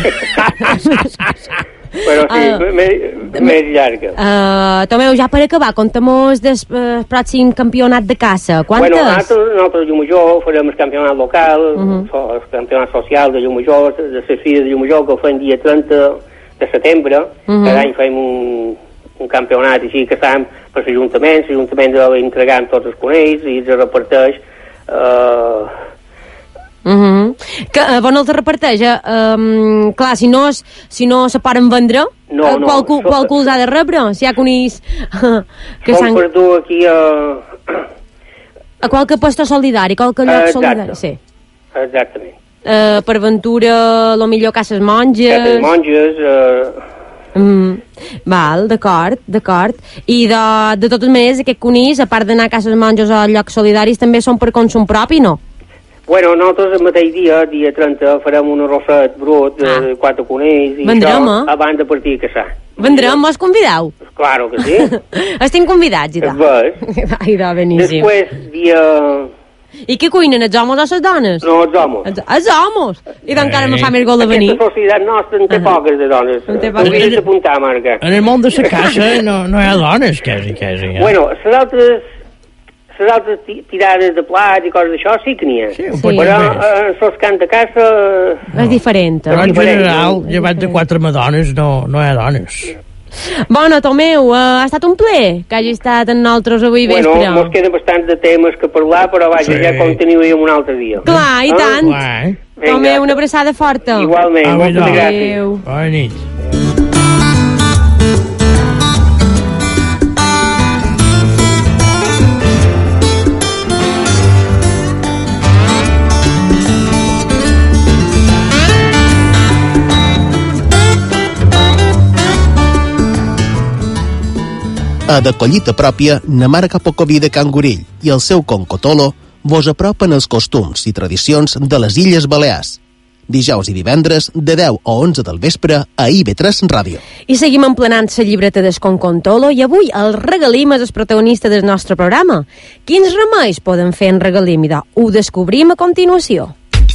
Però sí, més llarga. Tomeu, ja per acabar, contem-nos del pròxim campionat de caça. Quantes? Bueno, nosaltres a Llumajor farem el campionat local, el campionat social de Llumajor, de les filles de Llumajor, que ho fem dia 30 de setembre. Cada any fem un campionat així que estem per l'Ajuntament entregant tots els conills i els reparteix... on els reparteix? Clar, si no se poden vendre, qualcú els ha de rebre, si hi ha conills que s'han... Com per dur aquí a qualque pastor solidari, qualque lloc solidari, sí. Exactament. Per ventura, lo millor caces monges... Caces monges... Val, d'acord. I de totes maneres, aquests conills, a part d'anar a caces monges o llocs solidaris, també són per consum propi, no? Bueno, nosaltres el mateix dia 30, farem un arrosset brut de 4 conills i vendrem, això abans de partir a caçar. Vendrem, mos convideu? Claro que sí. Estem convidats, idò. Ai, idò, beníssim. Després, dia... I què cuinen, els homes o les dones? No, els homes. Els homes? I encara me fa més gol de venir. Aquesta societat nostra en té poques de dones. Hauries d'apuntar, Marga. En el món de la caça no hi ha dones, quasi. Bueno, les altres tirades de plats i coses d'això sí que n'hi ha. Però en els camps de caça... És diferent. Però en general, llevat de 4 madones, no hi ha dones. Bueno, Tomeu, ha estat un plaer que hagi estat amb nosaltres avui vespre. Bueno, mos queden bastants de temes que parlar, però vaja, ja continuaríem un altre dia. Clar, i tant. Tomeu, una abraçada forta. Igualment, moltes gràcies. Bona nit. A de collita pròpia, na marca Pocoví de Can Gorill i el seu Concotolo vos apropen els costums i tradicions de les Illes Balears. Dijous i divendres, de 10 a 11 del vespre, a IB3 Ràdio. I seguim emplenant la llibreta d'Esconcontolo i avui el Regalim és el protagonista del nostre programa. Quins remeis poden fer en Regalim? Ho descobrim a continuació.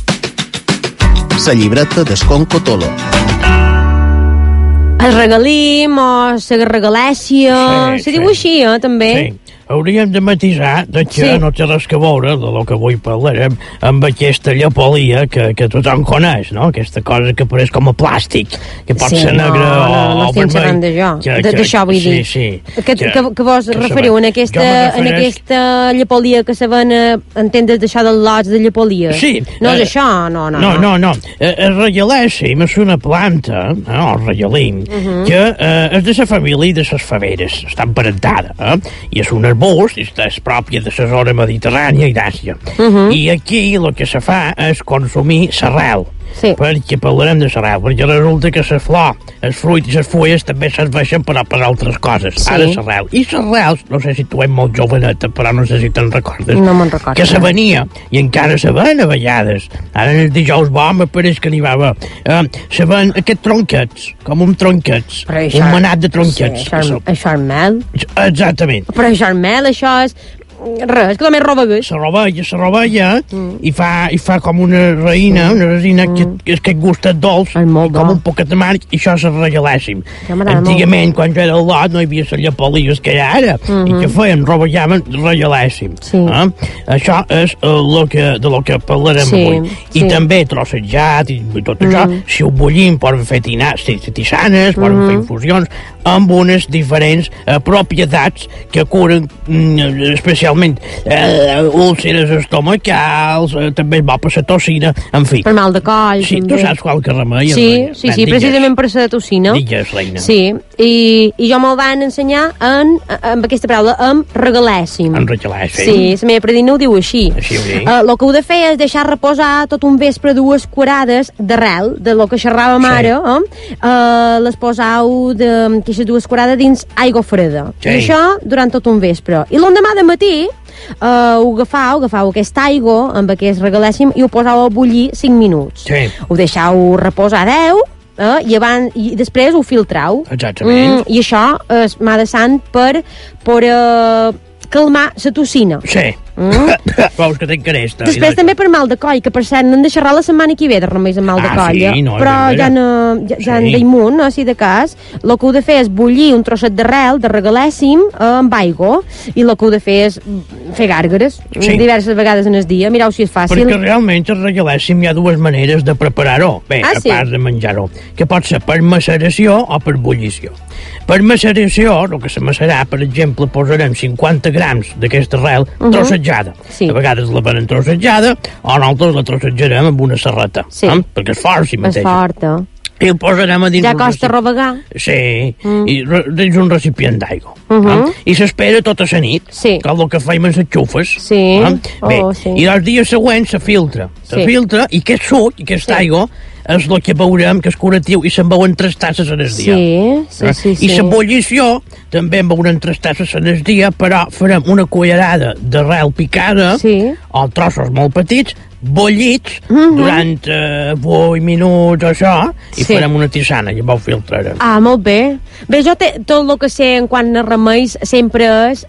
La llibreta d'Esconcotolo. El Regalim o la regalècia, se diu així, també. Sí. Hauríem de matisar que no té res que veure de lo que avui parlarem amb aquesta llepolia que tothom coneix, no? Aquesta cosa que pareix com a plàstic, que pot ser negre no estic xerrant d'això, vull dir. Que vos referiu en aquesta llepolia que se ven en tendes d'això dels lots de llepolia? Sí. No és això, no. No. El regalèssim és una planta, el regalim, que és de la família de les faveres, està emparentada, i és un arbust, és pròpia de la zona mediterrània i d'Àsia. I aquí el que se fa és consumir l'arrel. Perquè parlarem de l'arrel, perquè resulta que la flor, el fruit i les fulles també serveixen per altres coses. Ara l'arrel. I l'arrel, no sé si tu ets molt joveneta, però no sé si te'n recordes. No me'n recordo. Que se venia, i encara se ven a vegades. Ara en el dijous bo m'apareix que n'hi va haver. Se ven aquests tronquets, com un tronquets, un manat de tronquets. Això és mel? Exactament. Però això és mel, això és... Res, que també rovegues. Se rovella i fa com una resina que és que gusta dolç, com un poquet amarg, i això és el regalèssim. Antigament, quan jo era al lot, no hi havia les llepolies que hi ha ara, i que feien, rovellaven regalèssim. Això és de lo que parlarem avui. I també trossejat i tot això, si ho bullim, poden fer tisanes, poden fer infusions, amb unes diferents propietats que curen especialment úlceres estomacals, també és bo per la toxina, en fi. Per mal de coll. Sí, tu saps qual que remei. Sí, precisament per la toxina. Digues, reina. Sí, i jo me'l van ensenyar amb aquesta paraula, amb regalèssim. Amb regalèssim. Sí, la meva predina ho diu així. Així ho diu. El que heu de fer és deixar reposar tot un vespre 2 cuarades d'arrel, de lo que xerràvem ara, les posau d'aquestes 2 cuarades dins aigua freda. I això durant tot un vespre. I l'endemà de matí ho agafau aquesta aigua amb aquest regalèssim i ho posau a bullir 5 minuts. Ho deixau reposar 10 i després ho filtrau. Exactament. I això és madessant per calmar la toxina. Veus que tenc cresta. Després també per mal de coll, que per cert n'hem de xerrar la setmana que ve de remeis amb mal de coll. Però ja en d'immun, si de cas, el que heu de fer és bullir un trosset d'arrel, de regalèssim, amb aigua, i el que heu de fer és fer gàrgares diverses vegades en el dia. Mireu si és fàcil. Perquè realment el regalèssim hi ha 2 maneres de preparar-ho, a part de menjar-ho, que pot ser per maceració o per bullició. Per maceració, el que se macerà, per exemple, posarem 50 grams d'aquesta arrel trossejada. A vegades la venen trossejada, o nosaltres la trossejarem amb una serreta, perquè és fort, si mateix. És forta. I ho posarem a dins ja costa rovegar. Sí, i dins un recipient d'aigua. I s'espera tota la nit, que és el que feim amb les xufes. Bé, i els dies següents se filtra. Se filtra, i aquest suc, i aquesta aigua, és el que veurem que és curatiu, i se'n veuen 3 tasses en el dia. I la bullició també en veurem 3 tasses en el dia, però farem una cullerada d'arrel picada o trossos molt petits, bullits durant 8 minuts o això, i farem una tisana i ho filtrarem. Molt bé. Bé, jo tot el que sé en quant a remeis sempre és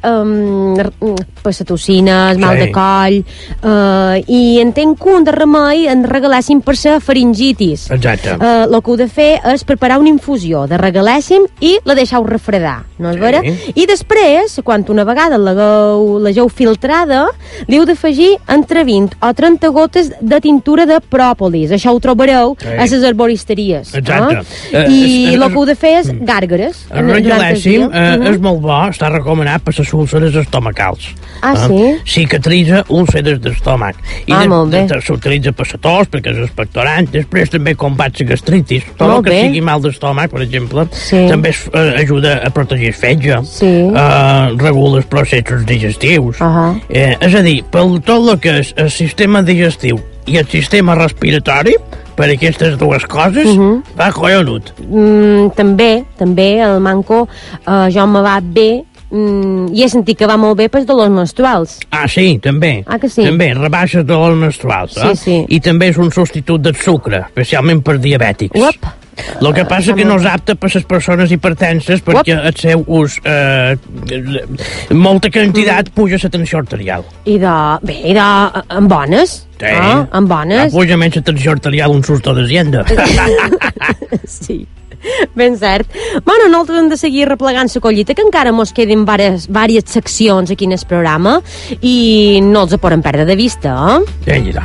per la toxina, el mal de coll, i entenc que un de remei en regalèssim per la faringitis. Exacte. El que heu de fer és preparar una infusió de regalèssim i la deixeu refredar, no és vera? I després, quan una vegada l'hagueu filtrada, li heu d'afegir entre 20 o 30 gotes de tintura de pròpolis. Això ho trobareu a les arboristeries. Exacte. I el que heu de fer és gàrgares. El regalèssim és molt bo, està recomanat per les úlceres estomacals. Cicatritza úlceres d'estómac. I s'utilitza per la tos, perquè és expectorant. Després també combat la gastritis. Tot el que sigui mal d'estómac, per exemple, també ajuda a protegir el fetge, regula els processos digestius. És a dir, per tot el que és el sistema digestiu i el sistema respiratori, per aquestes 2 coses, va collonut. També el manco jo me va bé i he sentit que va molt bé pels dolors menstruals. Ah, sí, també. Ah, que sí? També, rebaixes dolors menstruals, sí, sí. I també és un substitut del sucre, especialment per diabètics. Uop. El que passa que no és apte per les persones hipertenses perquè el seu ús molta quantitat puja la tensió arterial. En bones? Sí. En bones? Puja menys la tensió arterial un susto d'Hacienda. Sí. Ben cert. Bueno, nosaltres hem de seguir replegant la collita, que encara mos queden diverses seccions aquí en el programa i no els podem perdre de vista, Vinga.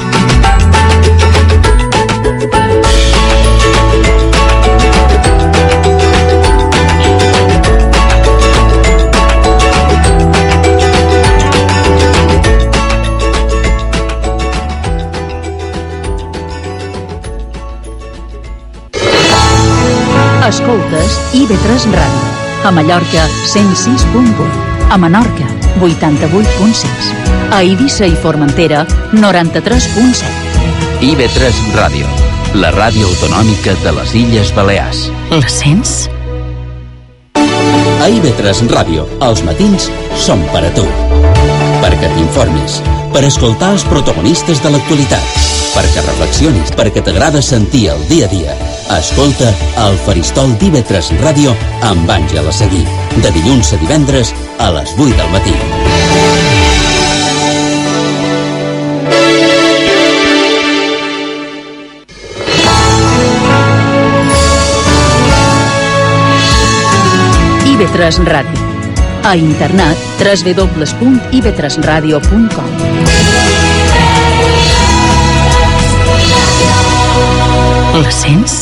Escoltes IB3 Ràdio. A Mallorca, 106.8. A Menorca, 88.6. A Eivissa i Formentera, 93.7. IB3 Ràdio, la ràdio autonòmica de les Illes Balears. La sents? A IB3 Ràdio, els matins són per a tu. Perquè t'informis, per escoltar els protagonistes de l'actualitat, perquè reflexionis, perquè t'agrada sentir el dia a dia. Escolta el Faristol d'IB3 Ràdio amb Àngela Seguí, de dilluns a divendres a les 8 del matí. IB3 Ràdio. A internet www.ib3radio.com. La sents?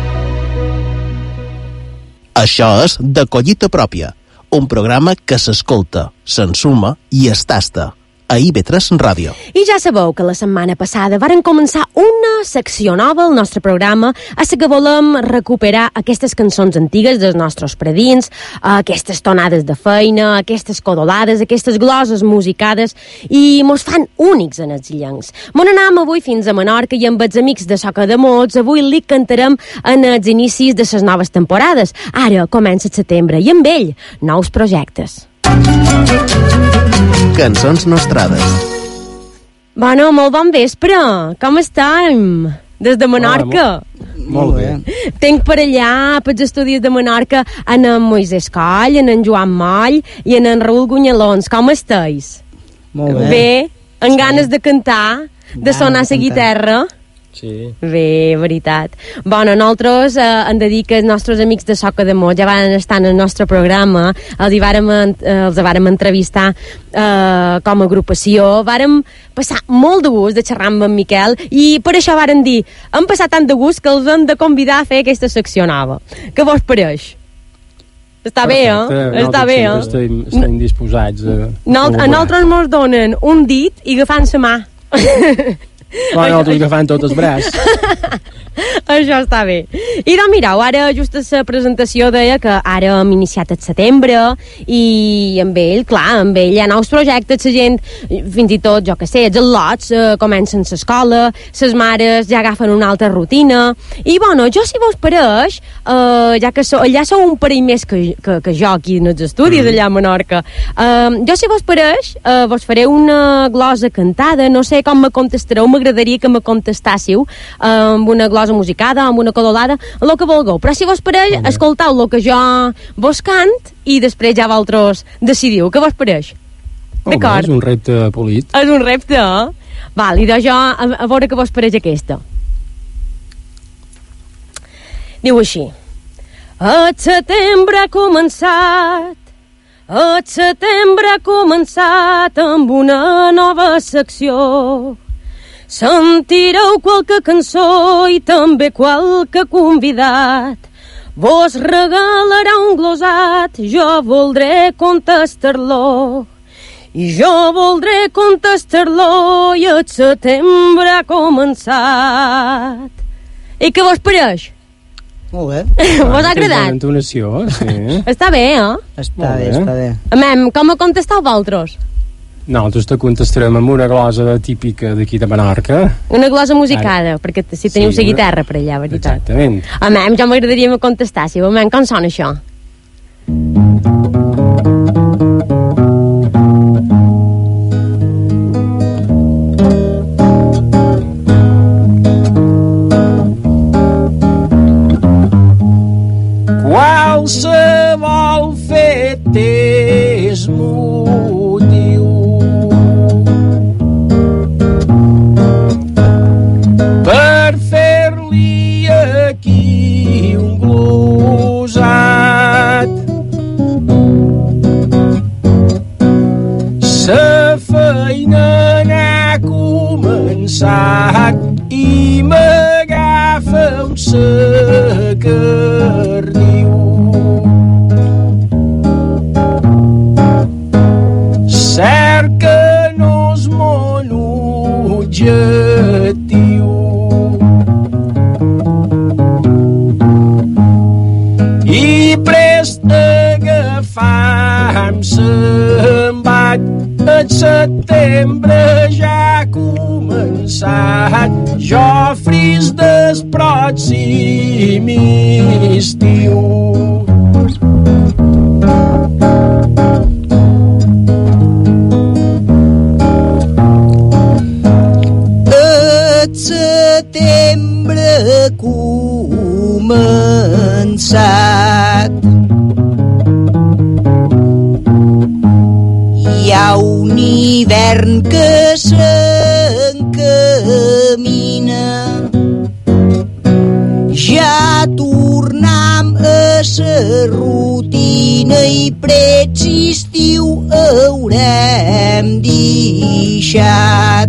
Això és De Collita Pròpia, un programa que s'escolta, s'ensuma i es tasta a IB3 Ràdio. I ja sabeu que la setmana passada varen començar una secció nova al nostre programa, a la que volem recuperar aquestes cançons antigues dels nostres predins, aquestes tonades de feina, aquestes codolades, aquestes gloses musicades, i mos fan únics en els illencs. Mon anam avui fins a Menorca i amb els amics de Soca de Mots avui li cantarem en els inicis de les noves temporades. Ara comença el setembre i amb ell nous projectes. Cançons nostrades. Bueno, molt bon vespre. Com estem? Des de Menorca. Molt bé. Tenc per allà, pels estudis de Menorca, en Moisès Coll, en Joan Moll i en Raül Gunyalons. Com esteu? Molt bé. Bé? Amb ganes de cantar? De sonar la guitarra? Sí. Bé, veritat. Bueno, nosaltres hem de dir que els nostres amics de Soca de Mots ja van estar en el nostre programa, els vàrem entrevistar com a agrupació, vàrem passar molt de gust de xerrar amb en Miquel i per això vàrem dir, hem passat tant de gust que els hem de convidar a fer aquesta secció nova. Què vos pareix? Està bé, Està bé, Estem disposats a... Nosaltres ens donen un dit i agafant la mà. Nosaltres agafant tot el braç. Això està bé. I doncs mireu, ara just a la presentació deia que ara hem iniciat el setembre i amb ell, clar, amb ell hi ha nous projectes, la gent, fins i tot, jo que sé, els al·lots comencen l'escola, les mares ja agafen una altra rutina i bueno, jo si vos pareix ja que allà sou un parell més que jo aquí en els estudis allà a Menorca, jo si vos pareix vos faré una glosa cantada, no sé com me contestareu, m'agradaria que me contestássiu amb una glosa musicada, amb una codolada, el que vulgueu, però si vos pareix, escoltau el que jo vos cant i després ja vosaltres decidiu, què vos pareix? D'acord? És un repte polit. És un repte, Val, i jo a veure què vos pareix aquesta. Diu així: el setembre ha començat, el setembre ha començat amb una nova secció. Sentireu qualque cançó i també qualque convidat. Vos regalarà un glosat, jo voldré contestar-lo. I jo voldré contestar-lo i el setembre ha començat. I què vos pareix? Molt bé. Vos ha agradat? Entonació, sí. Està bé, Està bé. Amem, com ho contesteu vosaltres? Nosaltres te contestarem amb una glosa típica d'aquí de Menorca. Una glosa musicada, perquè si teniu la guitarra per allà, veritat. Exactament. Amem, jo m'agradaria me contestar, si amem, com sona això? començat i m'agafa un sacarniu. Cert que no és mon objectiu, i prest agafam se'n bat. El setembre ja ha començat, jo fris del pròxim estiu. El setembre ha començat, hi ha un hivern que s'encamina, ja tornam a sa rutina i prets estiu haurem deixat.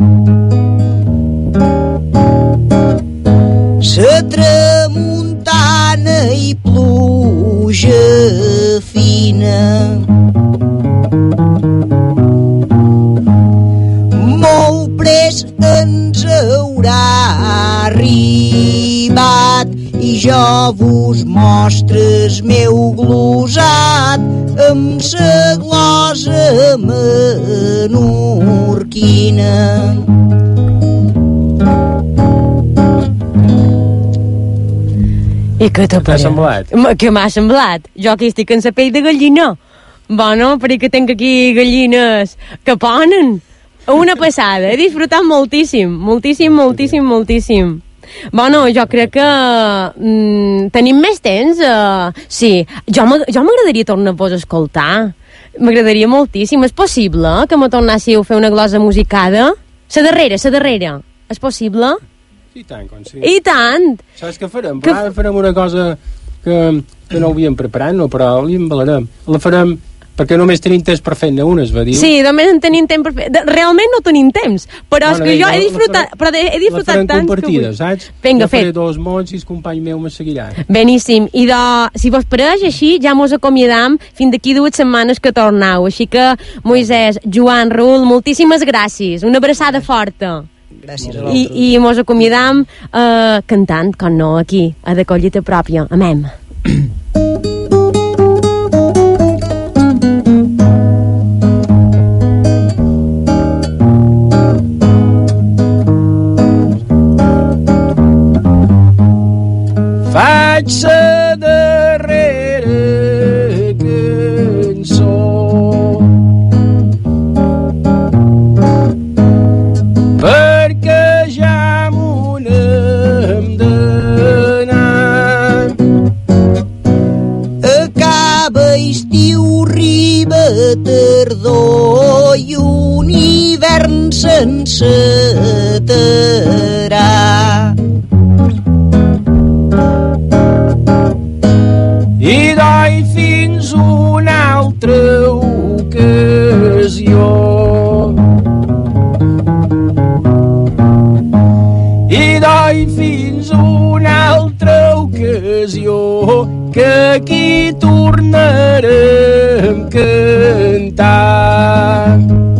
Sa tramuntana i pluja fina, molt prest ens haurà arribat i jo vos mostres meu glosat amb sa glosa menorquina. I què t'ha semblat? Què m'ha semblat? Jo aquí estic en sa pell de gallina. Bueno, perquè tenc aquí gallines que ponen. Una passada, he disfrutat moltíssim. Bueno, jo crec que tenim més temps. Sí, jo m'agradaria tornar-vos a escoltar. M'agradaria moltíssim. És possible que me tornássiu a fer una glosa musicada? La darrera. És possible? I tant, com sí. I tant! Saps què farem? Ara farem una cosa que no havíem preparat, no, però l'embalarem. La farem perquè només tenim temps per fer-ne unes, va dir? Sí, només en tenim temps per fer... Realment no tenim temps, però és que jo he disfrutat tant... La farem compartida, saps? Vinga, fet. Jo faré 2 mots i el company meu me seguirà. Beníssim. I si vos pareix així, ja mos acomiadam fins d'aquí 2 setmanes que tornau. Així que, Moisès, Joan, Raül, moltíssimes gràcies. Una abraçada forta. Gràcies a vosaltres. I mos acomiadam cantant, com no, aquí, a de collita pròpia. Amem. Faig sa darrera cançó perquè ja m'ho n'hem d'anar. Acaba estiu, arriba tardor i un hivern sense aterrar. I doi fins una altra ocasió. I doi fins una altra ocasió que aquí tornarem a cantar.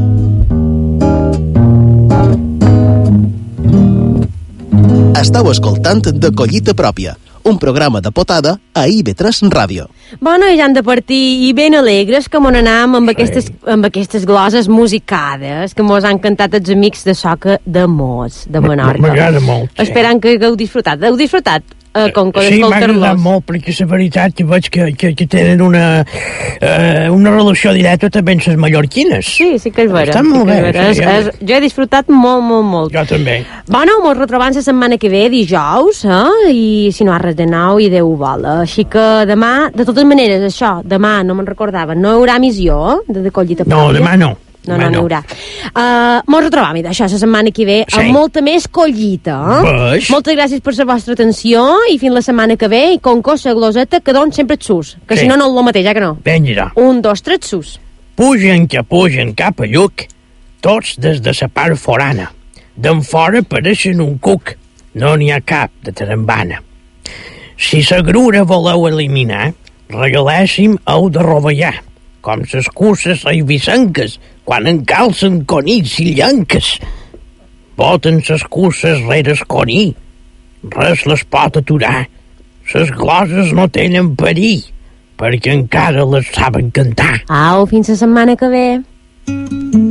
Estau escoltant De Collita Pròpia, un programa de potada a IB3 Ràdio. Bueno, i ja han de partir i ben alegres que m'on anam amb aquestes gloses musicades que mos han cantat els amics de Soca de Mos, de Menorca. M'agrada molt. Sí. Esperant que hagueu disfrutat. Heu disfrutat? Sí, m'ha agradat molt, perquè la veritat que veig que tenen una relació directa també amb les mallorquines. Sí que és vera. Estan molt bé. Jo he disfrutat molt. Jo també. Bueno, mos retrobam la setmana que ve, dijous, i si no ha res de nou, i Déu vola. Així que demà, de totes maneres, això, demà, no me'n recordava, no hi haurà emissió de Collita Pròpia? No, demà no. No n'hi haurà. Mos retrobam, això, la setmana que ve, amb molta més collita. Moltes gràcies per la vostra atenció i fins la setmana que ve, i com cosa gloseta que don sempre et sus, que si no, no és el mateix, que no? Vinga. 1, 2, 3, sus. Pugen cap a Lluc tots des de la part forana. D'en fora pareixen un cuc, no n'hi ha cap de tarambana. Si la grura voleu eliminar, regalèssim ou de rovellar, com ses curses eivissenques, quan encalcen conills i llenques. Boten ses curses rere el conill, res les pot aturar. Ses gloses no tenen perill, perquè encara les saben cantar. Au, fins la setmana que ve.